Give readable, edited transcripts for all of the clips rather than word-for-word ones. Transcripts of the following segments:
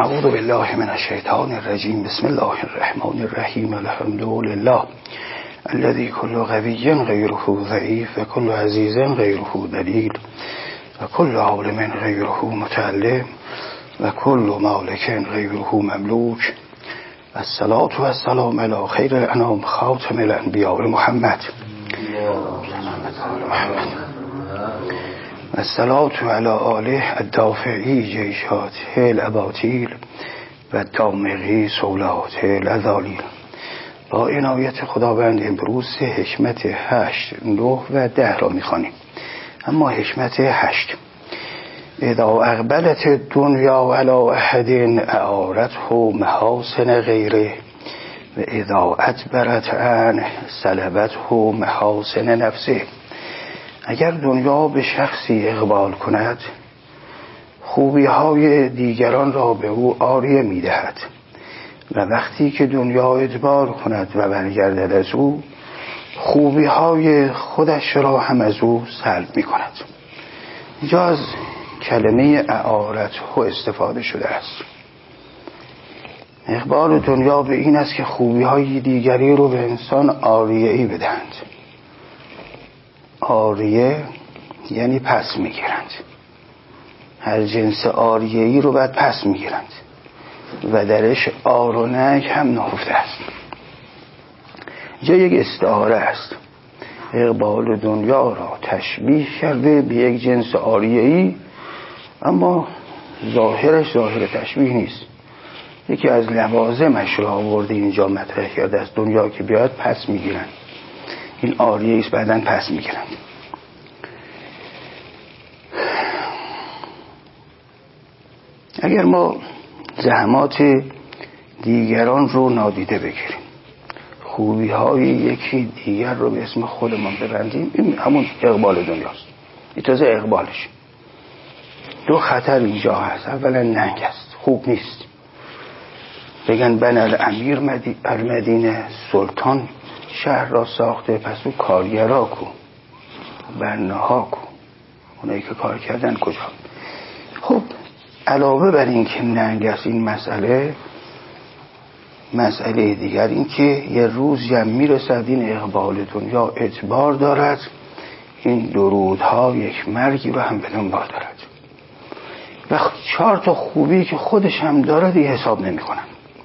اعوذ بالله من الشیطان الرجیم. بسم الله الرحمن الرحیم. الحمد لله الذي كل قوی غیره ضعیف و کل عزیز غیره دلیل و کل عالم غیره متعلم و کل مالک غیره مملوک. الصلاة و السلام علی خیر الانام خاتم الانبیاء محمد الصلاة علی آله الدافعی جیشات الاباطیل و دامغی سولات الازالیل. با عنایت خداوند امروز حکمت 8 9 و 10 را میخوانیم. اما حکمت 8: اذا اقبلت الدنیا علی احد اعارته محاسن غیره و اذا ادبرت عنه سلبته محاسن نفسه. اگر دنیا به شخصی اقبال کند، خوبی های دیگران را به او عاریه می دهد و وقتی که دنیا ادبار کند و برگردد از او، خوبی های خودش را هم از او سلب می کند. اینجا از کلمه اعارته استفاده شده است. اقبال دنیا به این است که خوبی های دیگری رو به انسان عاریه‌ای بدهند. عاریه یعنی پس میگیرند. هر جنس عاریه‌ای رو بعد پس میگیرند و درش عار و نگ هم نهفته است. اینجا یک استعاره است. اقبال دنیا را تشبیه کرده به یک جنس عاریه‌ای، اما ظاهرش ظاهر تشبیه نیست. یکی از لوازمش را آورده اینجا مطرح کرده است. دنیا که بیاد پس میگیرند. این عاریه است، بعداً پس میگیرند. اگر ما زحمات دیگران رو نادیده بگیریم، خوبی های یکی دیگر رو به اسم خودمان ببندیم، این همون اقبال دنیاست. این تازه اقبالش. دو خطر اینجا هست. اولا ننگ است، خوب نیست. بگن بن الامیر المدینه، سلطان شهر را ساخته، پس او کارگرا کو، بناها کو، اونایی که کار کردن کجا؟ خب علاوه بر این که ننگ است این مسئله دیگر این که یه روزی هم میرسد این اقبال دنیا اعتبار دارد، این درودها یک مرگی رو هم به دنبال دارد و 4 تا خوبی که خودش هم دارد یه حساب نمی کنن.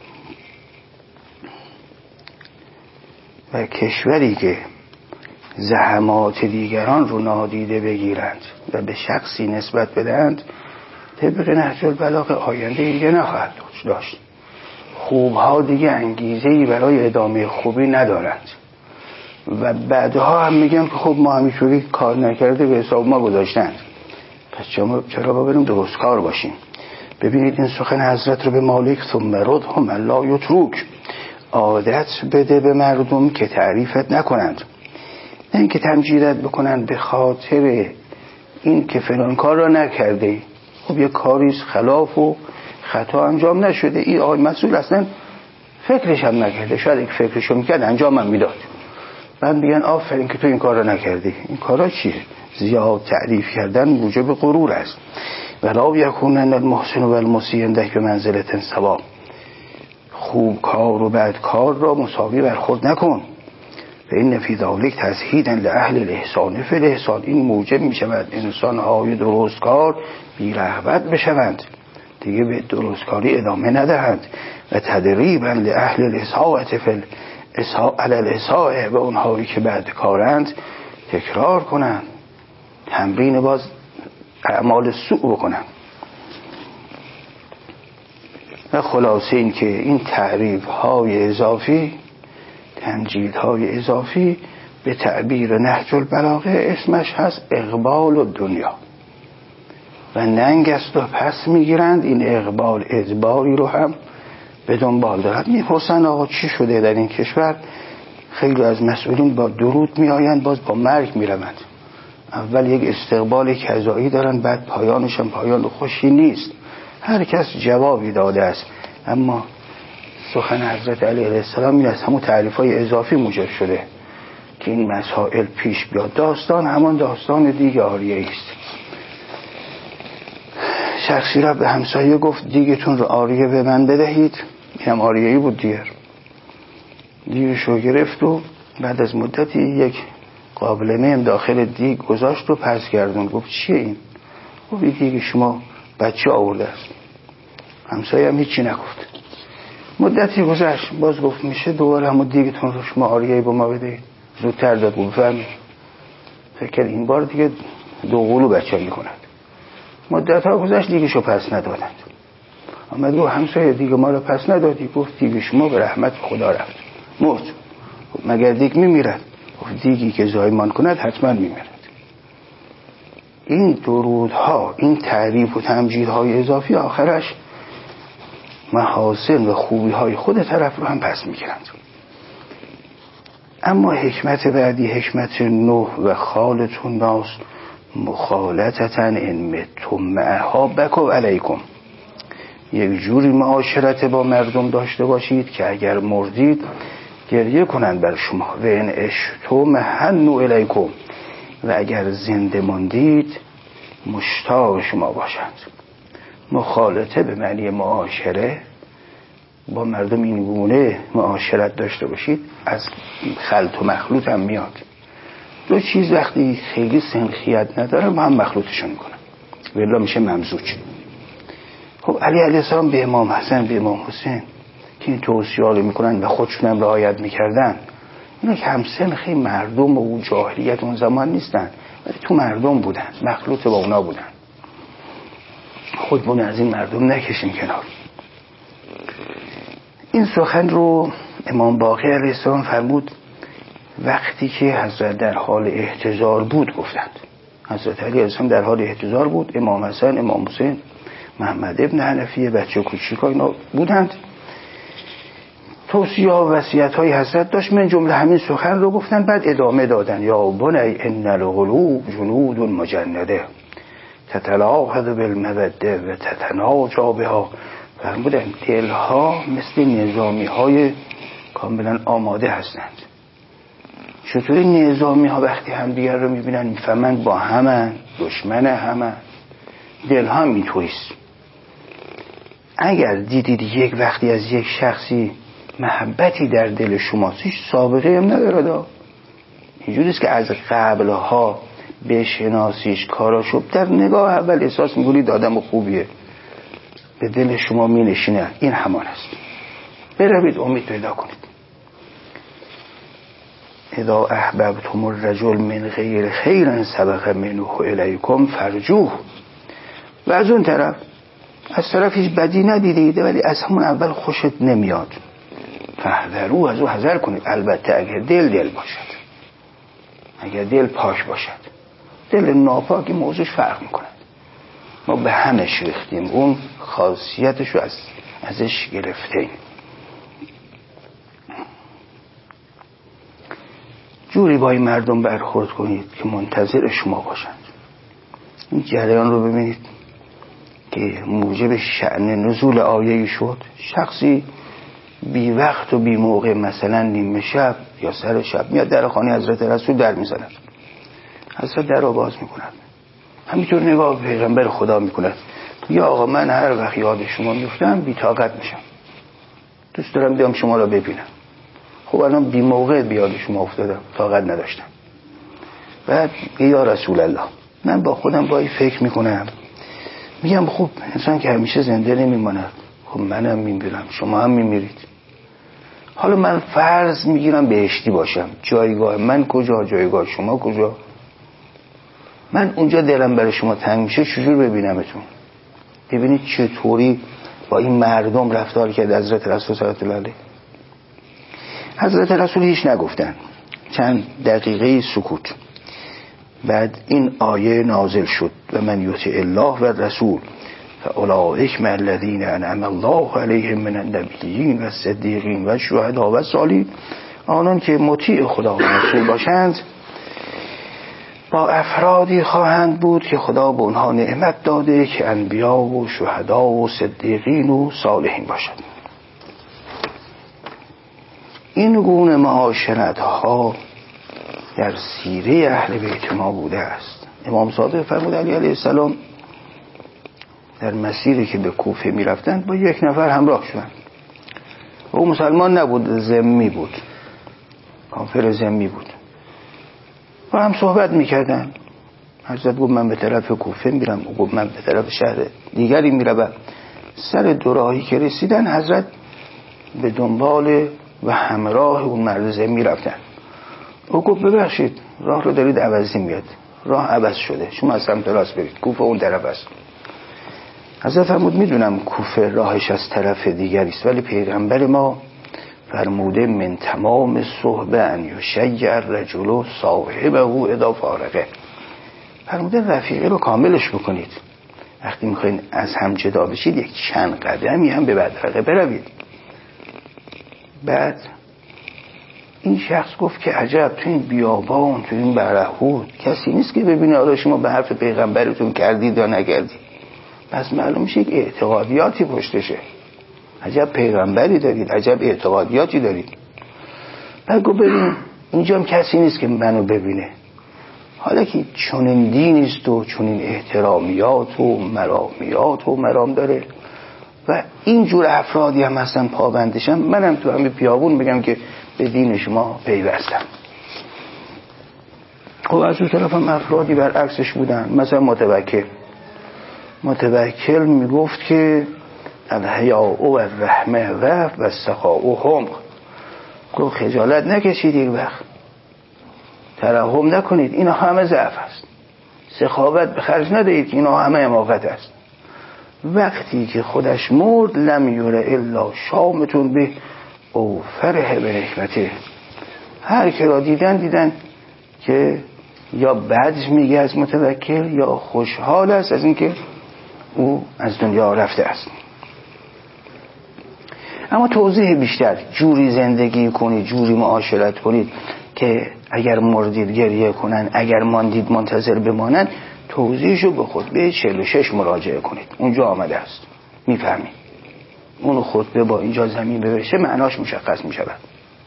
و کشوری که زحمات دیگران رو نادیده بگیرند و به شخصی نسبت بدهند، طبق نهج البلاغه آینده دیگه نخواهد داشت. خوبها دیگه انگیزه‌ای برای ادامه خوبی ندارند و بعدها هم میگن که خب ما همیشوری کار نکرده به حساب ما گذاشتند، پس چرا با بریم درست کار باشیم. ببینید این سخن حضرت رو به مالک ثم ردهم الا یترک. عادت بده به مردم که تعریفت نکنند، نه اینکه تمجیدت بکنند به خاطر این که فلان کار را نکرده. خب یه کاریست خلاف و خطا انجام نشده، این آقای مسئول اصلا فکرش هم نکرده، شاید یک فکرشو میکرد انجام هم میداد، بعد میگن آفرین که تو این کار را نکردی. این کارا چیه؟ زیاد تعریف کردن موجب غرور است. ولا یکونن المحسن و المسیء عندک به منزلة سوا. خوب کار و بد کار را مساوی برخورد نکن. و این فی ذلک تزهیدا لاهل الاحسان فی الاحسان. این موجب می شود انسان‌های درست کار بی رغبت بشوند، دیگه به درستکاری ادامه ندهند. و تدریبا لاهل الاساءة فی علی الاساءة، و اونهایی که بد کارند تکرار کنند، تمرین باز اعمال سوء بکنند. و خلاصه این که این تعریف های اضافی، تمجیدهای اضافی، به تعبیر نهج البلاغه اسمش هست اقبال الدنیا و ننگ است و پس میگیرند. این اقبال ادباری رو هم به دنبال دارد. میپرسن آقا چی شده در این کشور؟ خیلی از مسئولین با درود میآیند، باز با مرگ میروند. اول یک استقبال کذایی دارن، بعد پایانش هم پایان خوشی نیست. هر کس جوابی داده است، اما سخن حضرت علی علیه السلام این از همون تعریف‌های اضافی موجب شده که این مسائل پیش بیاد. داستان همان داستان دیگه عاریه است. شخصی را به همسایه گفت دیگتون رو آریه به من بدهید. اینم آریه‌ای بود دیگر. دیگش رو گرفت و بعد از مدتی یک قابلمه هم داخل دیگ گذاشت و پس گردون. گفت چیه این؟ گفت این دیگ شما بچه آورده است. همسایه هم هیچی نگفت. مدتی گذشت باز گفت میشه دوباره همون دیگتون رو شما آریه‌ای به ما بدهید. زودتر داد. گفت فهمید. فکر این بار دیگه دو قلو بچه میکند. مدت ها گذشت دیگشو پس ندادند. آمد گفت همسایه دیگه ما رو پس ندادی. گفت دیگه شما به رحمت خدا رفت مرد. مگر دیگ میمیرد؟ گفت دیگی که زایمان کند حتما میمیرد. این درودها، این تعریف و تمجیدهای اضافی آخرش محاسن و خوبی های خود طرف رو هم پس میگیرند. اما حکمت بعدی، حکمت 9 و خالتون ناس مخالطتن ان متم معها بکو علیکم. یک جوری معاشرت با مردم داشته باشید که اگر مردید گریه کنند بر شما. و ان اشتم حنوا الیکم. و اگر زنده ماندید مشتاق شما باشند. مخالطه به معنی معاشره، با مردم این گونه معاشرت داشته باشید. از خلط و مخلوط هم میاد. دو چیز وقتی خیلی سنخیت نداره با هم مخلوطشون میکنن، ولی میشه ممزوج. خب علی علیه السلام به امام حسن به امام حسین که این توصیه میکنن و خودشون هم رعایت میکردن، اینا که هم سنخی مردم و اون جاهلیت اون زمان نیستن، ولی تو مردم بودن، مخلوط با اونا بودن. خودمون از این مردم نکشیم کنار. این سخن رو امام باقر علیه السلام فرمود وقتی که حضرت در حال احتضار بود. گفتند حضرت علی علیه السلام در حال احتضار بود، امام حسن، امام حسین، محمد ابن حنفیه، بچه کوچیکا اینا بودند. توصیه و وصیت های حضرت داشت، من جمله همین سخن رو گفتن. بعد ادامه دادن یا بنی ان القلوب جنود مجنده تتلاحظ بالموده و تتناجا بها. فرمودن دلها مثل نظامی های کاملا آماده هستند. چطوری نظامی ها وقتی هم دیگر رو میبینن میفهمن با همن، دشمن همن. دل ها اینطوریست. اگر دیدید یک وقتی از یک شخصی محبتی در دل شماست، هیچ سابقه هم نداره، اینجوریست که از قبلها بشناسیش کاراشو در نگاه اول احساس میکنید آدم خوبیه، به دل شما می نشینه. این همان است. بروید امید پیدا کنید. اذا احببتم الرجل من غیر خیر سبق منه الیکم فرجوه. و از اون طرف، از طرف هیچ بدی ندیدید ولی از همون اول خوشت نمیاد، فاحذروا، از او حذر کنید. البته اگر دل باشد، اگر دل پاک باشد. دل ناپاکی موضوعش فرق میکنه. ما به همش ریختیم، اون خاصیتش رو ازش گرفتیم. جوری با این مردم برخورد کنید که منتظر شما باشند. این جریان رو ببینید که موجب شأن نزول آیه‌ای شد. شخصی بی وقت و بی موقع، مثلا نیمه شب یا سر شب میاد در خانه حضرت رسول در میزند. حضرت در رو باز میکند، همینطور نگاه پیغمبر خدا میکند. یا آقا من هر وقت یاد شما میفتم بی طاقت میشم، دوست دارم بیام شما رو ببینم. خب الان بی موقع بیاد شما افتادم، طاقت نداشتم. بعد یا رسول الله، من با خودم بایی فکر میکنم، میگم خب انسان که همیشه زنده نمیماند، خب منم میمیرم، شما هم میمیرید. حالا من فرض میگیرم بهشتی باشم، جایگاه من کجا، جایگاه شما کجا؟ من اونجا دلم برای شما تنگ میشه، چجور ببینمتون؟ ببینید چطوری با این مردم رفتار کرد حضرت رسول صلی الله علیه و آله. حضرت رسول هیچ نگفتن، چند دقیقه سکوت. بعد این آیه نازل شد و من یطع الله و رسول فاولئک مع الذین انعم الله علیهم من النبیین و الصدیقین و الشهداء و الصالحین. آنان که مطیع خدا و رسول باشند با افرادی خواهند بود که خدا به اونها نعمت داده که انبیا و شهدا و صدیقین و صالحین باشند. این گونه معاشرت ها در سیره اهل بیت ما بوده است. امام صادق فرمود علی علیه السلام در مسیری که به کوفه می رفتند با یک نفر همراه شدند. او مسلمان نبود، ذمی بود، کافر ذمی بود. و هم صحبت می کردن. حضرت گفت من به طرف کوفه میرم، او گفت من به طرف شهر دیگری میروم. سر دوراهی که رسیدن حضرت به دنبال و همراه اون مرد ذمی رفتن. او گفت ببخشید راه رو دارید عوضی میاد، راه عوض شده، شما از سمت راست برید، کوفه اون طرف است. حضرت فرمود میدونم کوفه راهش از طرف دیگری است، ولی پیغمبر ما فرموده من تمام صحبه ان یشیع الرجل صاحبه اذا فارغه. فرموده رفیقه رو کاملش بکنید، وقتی میخواین از هم جدا بشید یک چند قدمی هم به بدرقه بروید. بعد این شخص گفت که عجب تو این بیابان، تو این برهوت کسی نیست که ببینه آره شما به حرف پیغمبرتون کردید یا نکردید. پس معلوم میشه یک اعتقادیاتی پشتشه. عجب پیغمبری دارید، عجب اعتقادیاتی دارید. بعد گفت ببین اینجا هم کسی نیست که منو ببینه، حالا که چنین دینیست و چنین احترامیات و مرامیات و مرام داره و اینجور افرادی هم هستن پابندشم، منم تو همین پیابون بگم که به دین شما پیوستم. خب از اون طرف هم افرادی برعکسش بودن. مثلا متوکل میگفت که الحیاء و الرحمه و السخاء هم، گفت خجالت نکشید یک وقت، ترحم نکنید، اینا همه ضعف است. سخاوت به خرج ندهید که اینا همه حماقت است. وقتی که خودش مرد لم یره الا شامتون به او فرح به نکمته. هر که را دیدن که یا بد میگه از متوکل یا خوشحال است از اینکه او از دنیا رفته است. اما توضیح بیشتر، جوری زندگی کنید، جوری معاشرت کنید که اگر مردید گریه کنن، اگر ماندید منتظر بمانن، توضیحشو به خطبه 46 مراجعه کنید، اونجا آمده است، میفهمید. اون خطبه با اینجا زمین ببشه معناش مشخص میشود.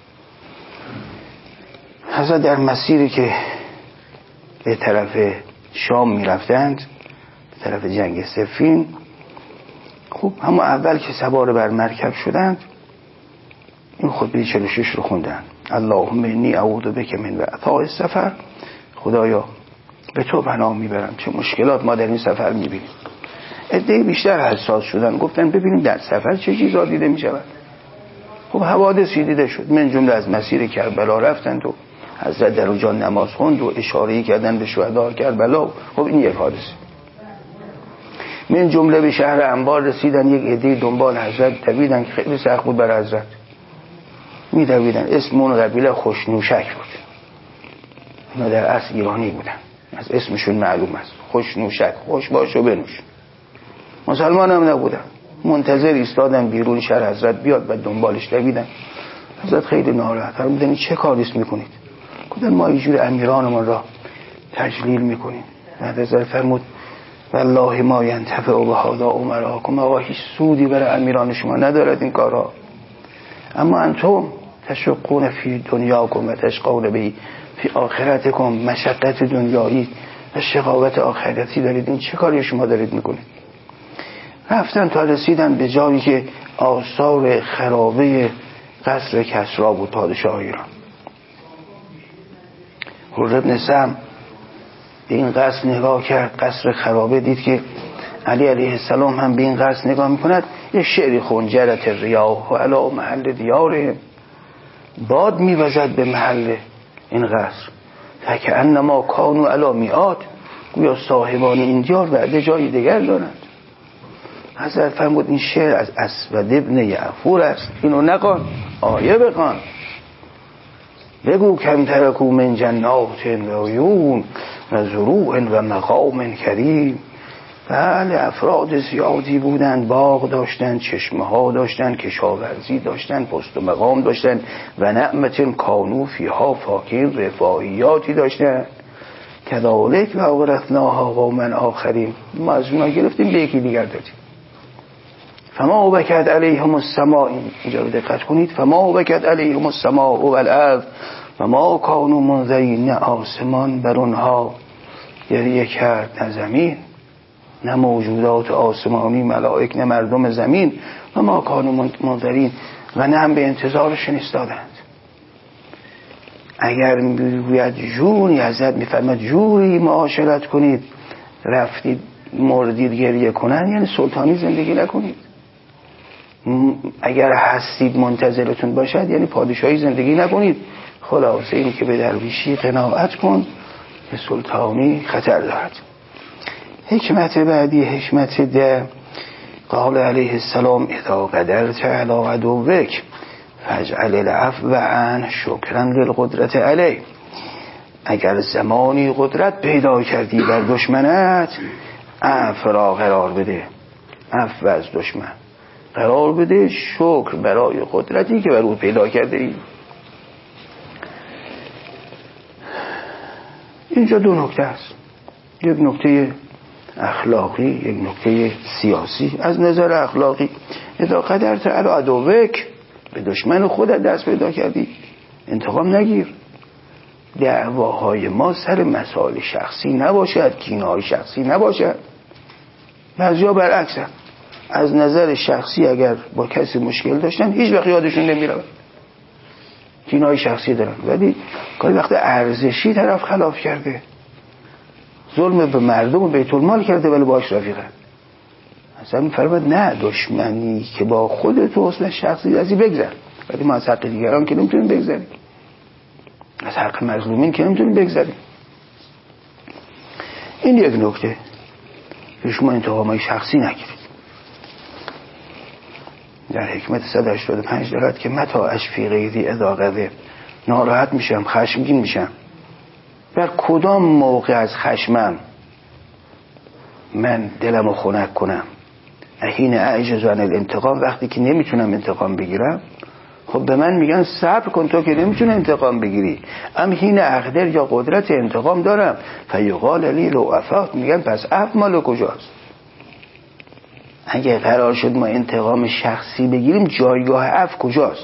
حضرت در مسیری که به طرف شام میرفتند، به طرف جنگ صفین، خب همون اول که سوار بر مرکب شدند این خطبه 46 رو خوندن. اللهم انی اعوذ بک من وعثاء السفر، خدایا به تو پناه میبرم چه مشکلات ما در این سفر میبینیم. عده بیشتر حساس شدن، گفتن ببینیم در سفر چه چیزا دیده میشود. خب حوادثی دیده شد، من جمله از مسیر کربلا رفتند و حضرت در اونجا نماز خوند و اشاره کردن به شهدای کربلا. خب این یک حادثه. من جمله به شهر انبار رسیدن، یک عده دنبال حضرت دویدن که خیلی سخت بود بر حضرت، میدویدن. اسم اون قبیله خوشنوشک بود، اینا در اصل ایرانی بودن، از اسمشون معلوم است، خوشنوشک، خوش باش و بنوش. مسلمان هم نبودن، منتظر ایستادن بیرون شهر حضرت بیاد و دنبالش دویدن. حضرت خیلی ناراحت بودن، چه کاریست میکنید؟ گفتن ما اینجور امیرانمون را تجلیل میکنیم. بعد حضرت فرمود والله ما ینتفع بهذا امراکم، آقا هیچ سودی برای امیران شما ندارد این کارها، اما انتم تشقون فی دنیاکم و تشقون بی فی آخرتکم، مشقت دنیایی و شقاوت آخرتی دارید، این چه کاری شما دارید میکنید؟ رفتن تا رسیدن به جایی که آثار خرابه قصر کسری بود، پادشاه ایران. حر بن سم به این قصر نگاه کرد، قصر خرابه، دید که علی علیه السلام هم به این قصر نگاه میکند. یک شعری خوند: جرت الریاح و علی محل دیاره، باد میوزد به محل این قصر، فکأنما کانوا علی میعاد، گویا صاحبان این دیار بعد جای دیگر دارند. حضرت فرمود این شعر از اسود ابن یعفور است، اینو نخوان، آیه بخوان. بگو کم ترکو من جنات و عیون و زروع و مقام کریم. بله افراد زیادی بودند، باغ داشتند، چشمه ها داشتند، کشاورزی داشتند، پست و مقام داشتند و نعمت کانو فیها فاکین، رفاهیاتی داشتند. کذالک و اورثناها قوما آخرین، ما از اونها گرفتیم به یکی دیگر دادیم. فما بکت علیهم السماء، اینجا رو دقت کنید، فما بکت علیهم السماء والارض و ما کانوا منذرین، آسمان بر اونها گریه کرد نه زمین. نه موجودات آسمانی، ملائک، نه مردم زمین و ما کانوا منذرین، و نه هم به انتظارشون ایستادند. اگر میگوید جون یزد میفرماد جوری معاشرت کنید رفتید مردید گریه کنن، یعنی سلطانی زندگی نکنید. اگر هستید منتظرتون باشد یعنی پادشاهی زندگی نکنید. خلاصه این که به درویشی قناعت کن، به سلطانی خطر دارد. حکمت بعدی، حکمت ده، قال علیه السلام اذا قدرت علی عدوک فاجعل العفو عنه شکرا للقدرت علیه. اگر زمانی قدرت پیدا کردی بر دشمنت، عفو را قرار بده، عفو از دشمن قرار بده، شکر برای قدرتی که بر او پیدا کرده ای. اینجا دو نکته است، یک نکته اخلاقی، یک نکته سیاسی. از نظر اخلاقی اذا قدرت علی عدوک، به دشمن خودت دست پیدا کردی انتقام نگیر. دعواهای ما سر مسائل شخصی نباشد، کینه‌های شخصی نباشد. بعضیا برعکس از نظر شخصی اگر با کسی مشکل داشتن هیچ وقت یادشون نمیره، کینه‌های شخصی دارن، ولی گاهی وقت ارزشی طرف خلاف کرده، ظلم به مردم و بیت المال کرده ولی باش رفیقه. اصلا میفرماد نه، دشمنی که با خودت و اصلا شخصی ازی بگذر، ولی ما از حق دیگران که نمیتونیم بگذریم، از حق مظلومین که نمیتونیم بگذریم. این یک نکته که شما انتقامای شخصی نگیرید. در حکمت 185 دارد که متا اشفی غیری اذا غضب، ناراحت میشم، خشمگین میشم، بر کدام موقع از خشمم من دلمو خنک کنم؟ حین اعجز عن الانتقام، وقتی که نمیتونم انتقام بگیرم. خب به من میگن صبر کن تو که نمیتونه انتقام بگیری. ام حین اقدر، یا قدرت انتقام دارم. فیقال لی لو عفوت، میگن پس عفو مال کجاست؟ اگه قرار شد ما انتقام شخصی بگیریم جایگاه عفو کجاست؟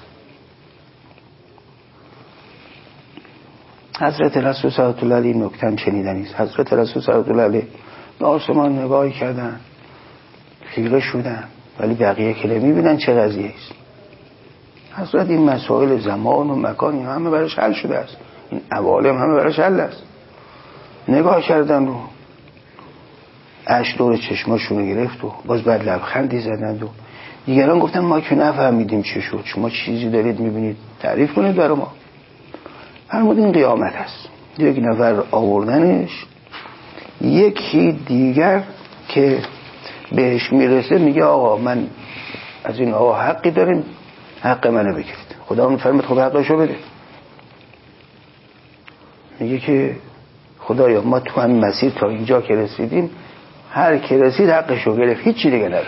حضرت رسول صلی الله علیه و نکته شنیدنی است. حضرت رسول صلی الله علیه به آسمان نگاهی کردن، خیره شدن، ولی بقیه که نمیبینن چه قضیه است. حضرت این مسائل زمان و مکان همه براش حل شده است، این عوالم همه براش حل است. نگاه کردن رو اشک دور چشماشونو گرفت و باز بعد لبخندی زدند و دیگران گفتن ما که نفهمیدیم چه شد، شما چیزی دارید میبینید تعریف کنید برای ما. فرمود این قیامت است، یک نفر آوردنش، یکی دیگر که بهش میرسه میگه آقا من از این آقا حقی داریم، حق منو بگیرید. خدا میفرماد خب حقشو بده. میگه که خدایا ما تو همین مسیر تا اینجا که رسیدیم هر کی رسید حقشو گرفت، هیچی دیگه نداره.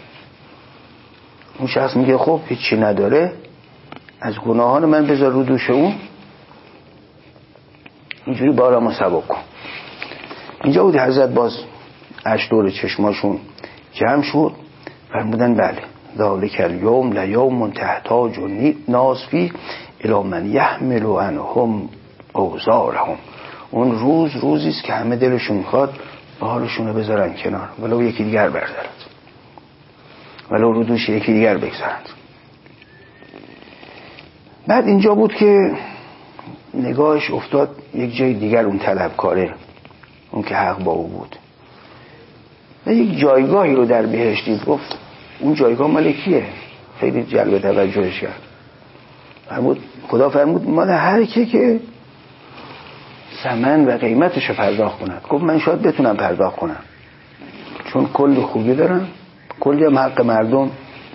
اون شخص میگه خب هیچی نداره، از گناهان من بذار رو دوش اون، اینجوری بارمو سبک کن. اینجا بود حضرت باز اشک دور چشماشون جمع شد، فرمودن بله ذالک الیوم لیوم تحتاج الناس فیه الی من یحمل عنهم اوزارهم. اون روز روزی است که همه دلشون میخواد بارشون رو بذارن کنار، ولو یکی دیگر بردارد، ولو رو دوش یکی دیگر بگذارند. بعد اینجا بود که نگاهش افتاد یک جای دیگر، اون طلبکاره، اون که حق با او بود، و یک جایگاهی رو در بهشت دید. گفت اون جایگاه مال کیه؟ خیلی جلب توجهش کرد. خدا فرمود مال هر کی که ثمن و قیمتش رو پرداخت کند. گفت من شاید بتونم پرداخت کنم، چون کلی خوبی دارم، کلی هم حق مردم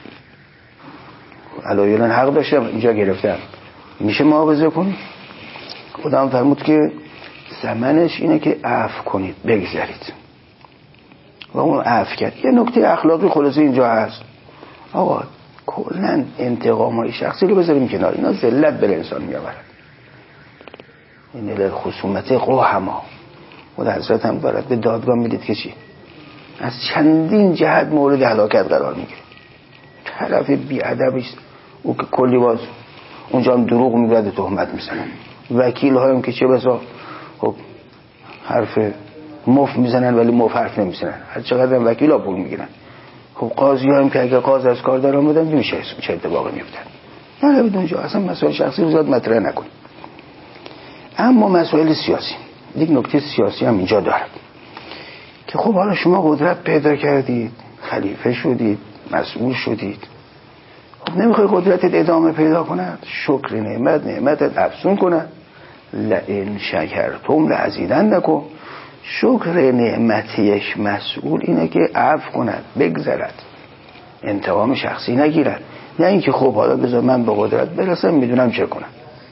علایلان حق داشتم اینجا گرفتم، میشه محافظه کنی؟ خدا هم فرمود که ثمنش اینه که عفو کنید، بگذارید. و اون عفو کرد. یه نکته اخلاقی خلاصه اینجا هست، آقا کلن انتقام‌های شخصی رو بذاریم کنار، اینا ذلت به انسان میآورد. این خصومت قوهما و حضرت هم دارد به دادگاه میدید که چی؟ از چندین جهت مورد هلاکت قرار میگیره. طرف بی‌ادبی او که کلی باز اونجا هم دروغ میگه، تهمت میزنن. وکیل هایم که چه بسا خب حرف مفت میزنن ولی مفت حرف نمیزنن، هر چقدر وکیل ها پول میگیرن. خب قاضی ها هم که اگه قاضی از کار دارن بودن نمیشه چه اتفاقی میفتن. نه بدون اونجا اصلا مسائل شخصی رو زیاد مطرح نکن. اما مسائل سیاسی، یک نکته سیاسی هم اینجا داره که خب حالا شما قدرت پیدا کردید، خلیفه شدید، مسئول شدید، خب نمیخوای قدرتت ادامه پیدا کند؟ شکر نعمتت افزون کند. لئن شکرتم لازیدنکم. شکر نعمت یک مسئول اینه که عفو کند، بگذرد، انتقام شخصی نگیرد، نه اینکه خب حالا بذار من به قدرت برسم میدونم چه کنم.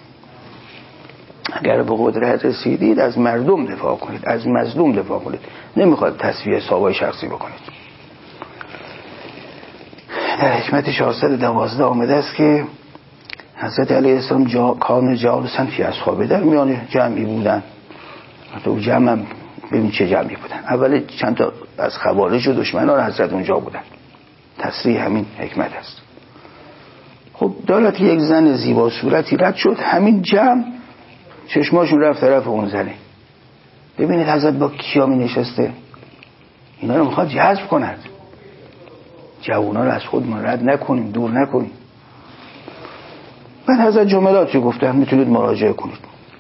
اگر به قدرت رسیدید از مردم دفاع کنید، از مظلوم دفاع کنید، نمیخواد تصفیه حسابای شخصی بکنید. در حکمت 412 آمده است که حضرت علیه السلام کان جالسا فی اصحابه، در میان جمعی بودن. تو جمع هم ببین چه جمعی بودن. اول چند تا از خوارج و دشمنان حضرت اونجا بودن. تصریح همین حکمت است. خب دارد یک زن زیبا صورتی رد شد، همین جمع چشماشون رفت طرف اون زنه. ببینید حضرت با کیا می نشسته، اینا رو میخواد جذب کند. جوونا رو از خودمون رد نکنیم، دور نکنیم. بعد حضرت جملاتی گفتن میتونید مراجعه کنید.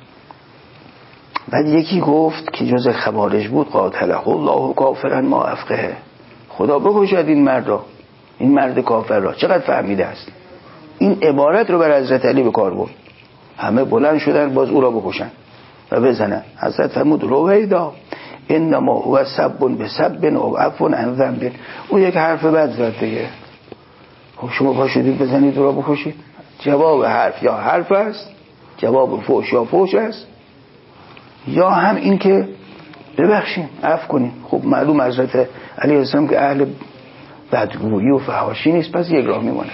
بعد یکی گفت که جز خوارج بود، قاتله الله کافرا ما افقه، خدا بکشد این مردا، این مرد کافر را، چقدر فهمیده است. این عبارت رو بر حضرت علی به کار برد. همه بلند شدن باز او را بکشن و بزنن. حضرت فرمود رویدا انما هو سب بسب او عفو عن ذنب. او یک حرف بد زد دیگه، خب شما پاشدید بزنید او را بکشید؟ جواب حرف یا حرف است، جواب فوش یا فوش است، یا هم این که ببخشیم عفو کنیم. خب معلوم حضرت علیه السلام که اهل بدگویی و فحاشی نیست، پس یک راه میمونه.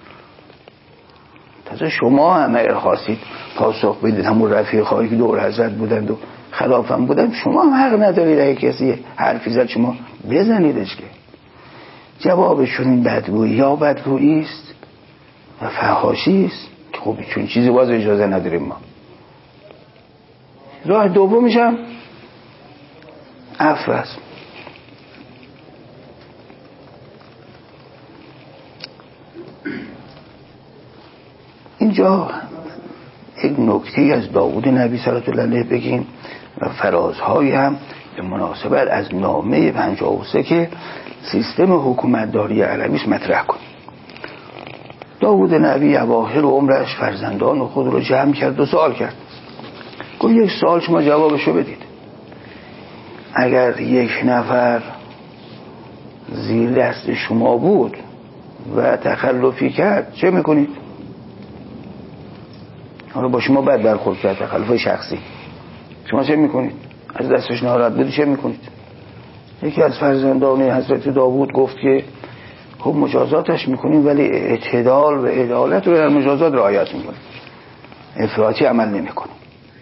تازه شما هم اگر خواستید پاسخ بدید، همون رفیق خواهی که دور حضرت بودند و خلافم بودند، شما هم حق ندارید اگه کسی حرفی زد شما بزنیدش. که جوابشون این بدگویی یا بدگویی است و فحاشی است که خب چون چیزی باز اجازه نداریم ما. راه دومش هم عفو است. اینجا یک نکته از داوود نبی صلی الله علیه بگیم و فرازهایی هم به مناسبت از نامه 53 که سیستم حکومتداری علوی مطرح کنیم. داوود نبی اواخر عمرش فرزندان خود رو جمع کرد و سوال کرد. گفت یک سوال شما جوابشو بدید. اگر یک نفر زیر دست شما بود و تخلفی کرد چه میکنید؟ حالا با شما بد برخورد کرد، تخلف شخصی، شما چه میکنید؟ از دستش ناراحت بودی چه میکنید؟ یکی از فرزندان حضرت داوود گفت که خب مجازاتش میکنیم ولی اعتدال و عدالت رو در مجازات رعایت میکنیم، افراطی عمل نمیکنیم.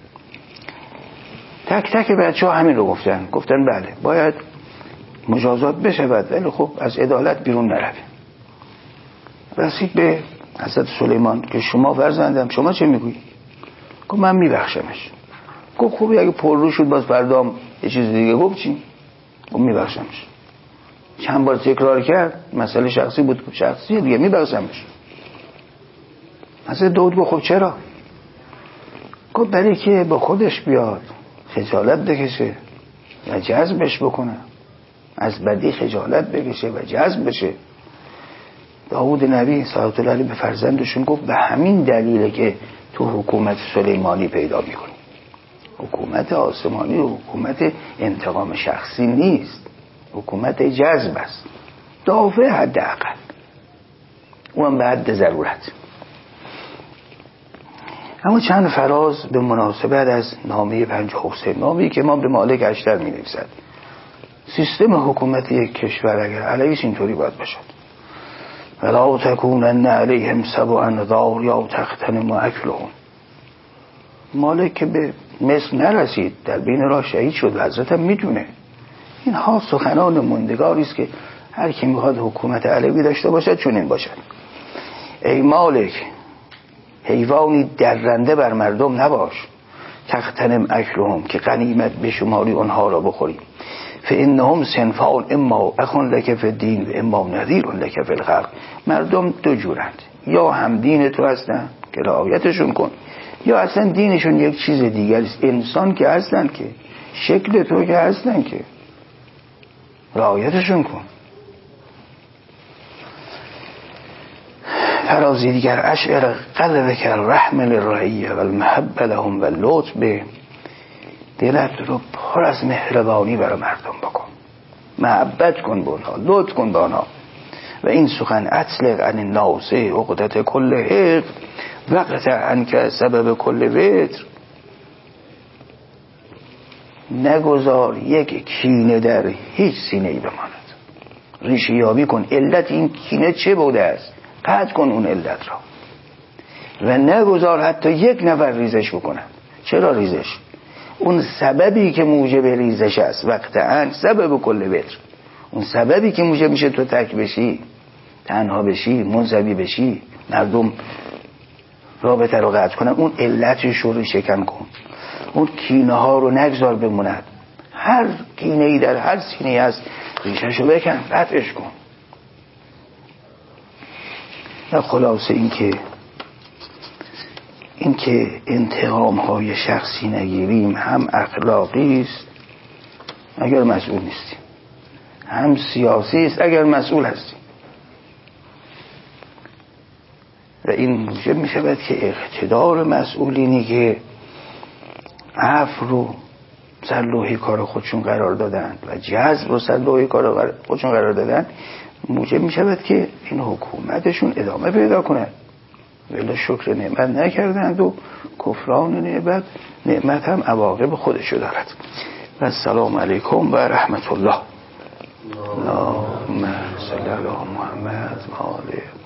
تک تک بچه ها همین رو گفتن بله باید مجازات بشود ولی خب از عدالت بیرون نرویم. رسید به حضرت سلیمان که شما فرزندم شما چه میگویی؟ گفت من میبخشمش. گفت خوبی اگه پررو شد باز فردام یه چیز دیگه گفت چی؟ گفت میبخشمش. چند بار تکرار کرد، مسئله شخصی بود، شخصی دیگه، میبخشمش. حضرت داوود گفت خب چرا؟ گفت برای که با خودش بیاد، خجالت بکشه و جذبش بکنه، از بدی خجالت بکشه و جذب بشه. داوود نبی صلی الله علیه به فرزندشون گفت به همین دلیله که تو حکومت سلیمانی پیدا میکنی. حکومت آسمانی و حکومت انتقام شخصی نیست، حکومت جذب است، دافع حداقل، اونم به حد ضرورت. اما چند فراز به مناسبت از نامه 53، نامه‌ای که امام به مالک اشتر می نویسد. سیستم حکومت یک کشور اگر علیهش اینطوری باید باشد: ولا تکونن علیهم سبع انذار یا تختنم اکلهم. مالک که به مصر نرسید، در بین راه شهید شد و حضرت هم میدونه. اینها سخنان موندگاری است که هر کی میخواد حکومت علوی داشته باشد چنین باشد. ای مالک، حیوانی درنده بر مردم نباش، تختنم اکلهم، که غنیمت به شماری اونها را بخوریم. فانهم صنفان اما اخ لک فی الدین و اما نذیر لک فی الخلق. مردم دو جورند، یا هم دین تو هستن که رعایتشون کن، یا اصلا دینشون یک چیز دیگری است. انسان که هستن که شکل تو که هستن که رعایتشون کن. فرازی دیگر اشعر قلبک الرحم للرعیه و المحب لهم و اللطف به، دلت رو پر از مهربانی برای مردم بکن، محبت کن به اونها، لطف کن به اونها. و این سخن اطلق عن الناس عقدت کل حقد وقت عنک سبب کل وتر. نگذار یک کینه در هیچ سینه‌ای بماند، ریشه یابی کن علت این کینه چه بوده است، قطع کن اون علت را و نگذار حتی یک نفر ریزش بکنن. چرا ریزش؟ اون سببی که موجب ریزش است وقت ان سبب کل وتر، اون سببی که موجب میشه تو تک بشی، تنها بشی، منزوی بشی، مردم رابطه رو قطع کنن، اون علتش رو شکن کن. اون کینه ها رو نگذار بموند. هر کینه ای در هر سینه هست ریشش رو بکن، قطعش کن. و خلاصه این که انتقام های شخصی نگیریم هم اخلاقی است اگر مسئول نیستیم، هم سیاسی است اگر مسئول هستیم. و این موجب می شود که اقتدار مسئولینی که عفو رو سر لوح کار خودشون قرار دادن و جذب رو سر لوح کار خودشون قرار دادن، موجب می شود که این حکومتشون ادامه پیدا کنند. ولی شکر نعمت نکردند و کفران نعمت هم عواقب خودشو دارد. و السلام علیکم و رحمت الله. اللهم صل علی محمد و آله